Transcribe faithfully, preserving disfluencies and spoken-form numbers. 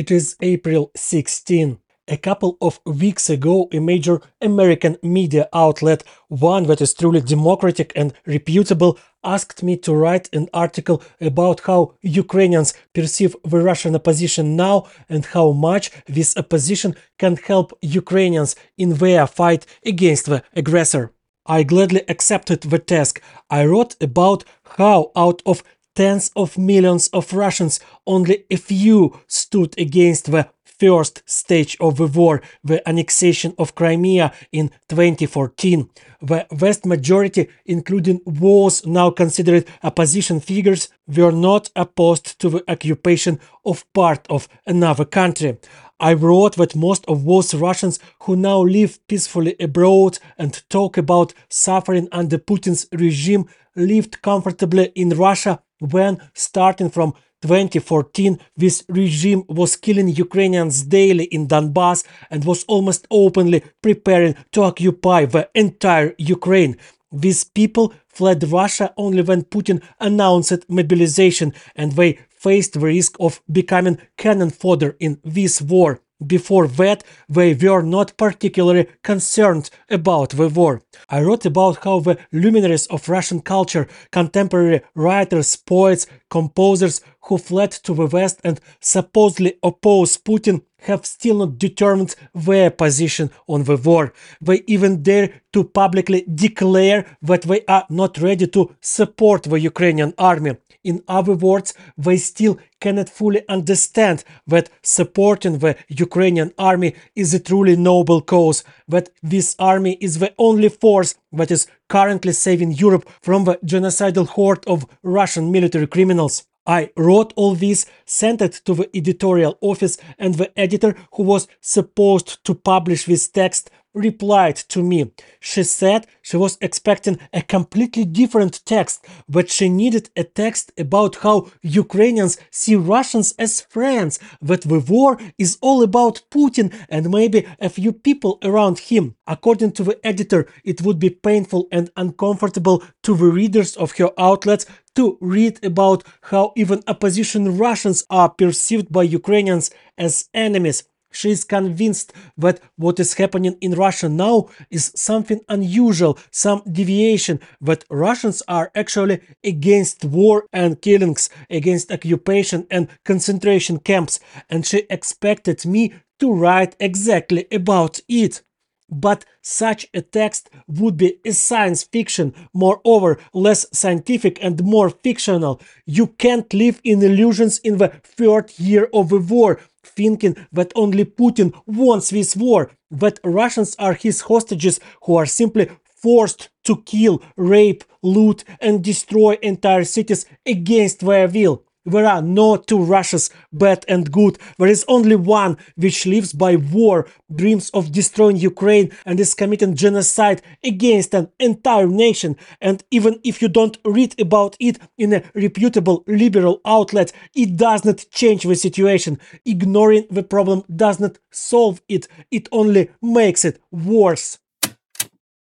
It is April sixteenth. A couple of weeks ago, a major American media outlet, one that is truly democratic and reputable, asked me to write an article about how Ukrainians perceive the Russian opposition now and how much this opposition can help Ukrainians in their fight against the aggressor. I gladly accepted the task. I wrote about how out of tens of millions of Russians, only a few stood against the first stage of the war, the annexation of Crimea in twenty fourteen. The vast majority, including those now considered opposition figures, were not opposed to the occupation of part of another country. I wrote that most of those Russians who now live peacefully abroad and talk about suffering under Putin's regime lived comfortably in Russia when, starting from twenty fourteen, this regime was killing Ukrainians daily in Donbass and was almost openly preparing to occupy the entire Ukraine. These people fled Russia only when Putin announced mobilization, and they faced the risk of becoming cannon fodder in this war. Before that, they were not particularly concerned about the war. I wrote about how the luminaries of Russian culture, contemporary writers, poets, composers who fled to the West and supposedly oppose Putin, have still not determined their position on the war. They even dare to publicly declare that they are not ready to support the Ukrainian army. In other words, they still cannot fully understand that supporting the Ukrainian army is a truly noble cause, that this army is the only force that is currently saving Europe from the genocidal horde of Russian military criminals. I wrote all this, sent it to the editorial office, and the editor, who was supposed to publish this text, replied to me. She said she was expecting a completely different text, but she needed a text about how Ukrainians see Russians as friends, that the war is all about Putin and maybe a few people around him. According to the editor, it would be painful and uncomfortable to the readers of her outlets to read about how even opposition Russians are perceived by Ukrainians as enemies. She is convinced that what is happening in Russia now is something unusual, some deviation, that Russians are actually against war and killings, against occupation and concentration camps, and she expected me to write exactly about it. But such a text would be a science fiction, moreover less scientific and more fictional. You can't live in illusions in the third year of the war, thinking that only Putin wants this war, that Russians are his hostages who are simply forced to kill, rape, loot and destroy entire cities against their will. There are no two Russias, bad and good. There is only one which lives by war, dreams of destroying Ukraine and is committing genocide against an entire nation. And even if you don't read about it in a reputable liberal outlet, it does not change the situation. Ignoring the problem does not solve it, it only makes it worse.